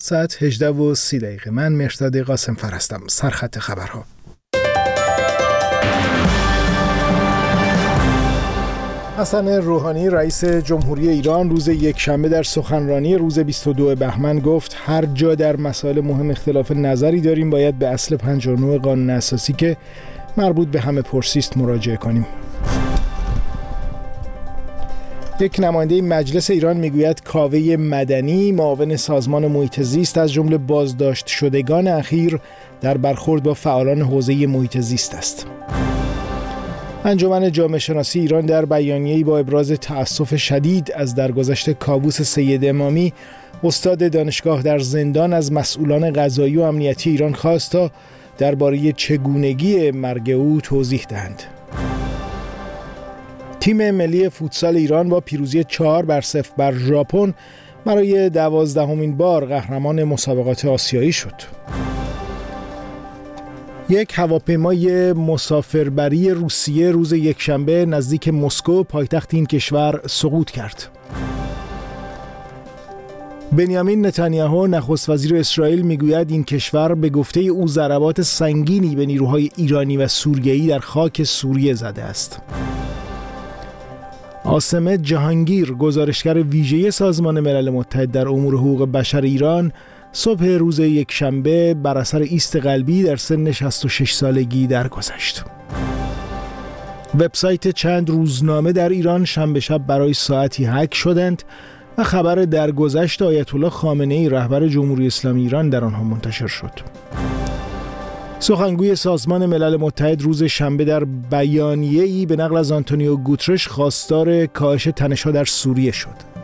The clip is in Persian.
ساعت 18:30. من مهرداد قاسم‌فر هستم. سرخط خبرها. حسن روحانی رئیس جمهوری ایران روز یکشنبه در سخنرانی روز 22 بهمن گفت هر جا در مسائل مهم اختلاف نظری داریم باید به اصل 59 قانون اساسی که مربوط به همه پرسی است مراجعه کنیم. یک نماینده مجلس ایران میگوید کاوه مدنی معاون سازمان محیط زیست از جمله بازداشت شدگان اخیر در برخورد با فعالان حوزه محیط زیست است. انجمن جامعه شناسی ایران در بیانیه‌ای با ابراز تأسف شدید از درگذشت کاووس سید امامی، استاد دانشگاه در زندان، از مسئولان قضایی و امنیتی ایران خواست تا درباره چگونگی مرگ او توضیح دهند. تیم ملی فوتسال ایران با پیروزی 4-0 بر ژاپن برای 12مین بار قهرمان مسابقات آسیایی شد. یک هواپیمای مسافربری روسیه روز یکشنبه نزدیک مسکو پایتخت این کشور سقوط کرد. بنیامین نتانیاهو نخست وزیر اسرائیل میگوید این کشور به گفته او ضربات سنگینی به نیروهای ایرانی و سوریه‌ای در خاک سوریه زده است. عاصمه جهانگیر، گزارشگر ویژه سازمان ملل متحد در امور حقوق بشر ایران، صبح روز یکشنبه بر اثر ایست قلبی در سن 66 سالگی درگذشت. وبسایت چند روزنامه در ایران شنبه شب برای ساعتی هک شدند و خبر درگذشت آیت الله خامنه‌ای رهبر جمهوری اسلامی ایران در آنها منتشر شد. سخنگوی سازمان ملل متحد روز شنبه در بیانیه‌ای به نقل از آنتونیو گوترش خواستار کاهش تنش‌ها در سوریه شد.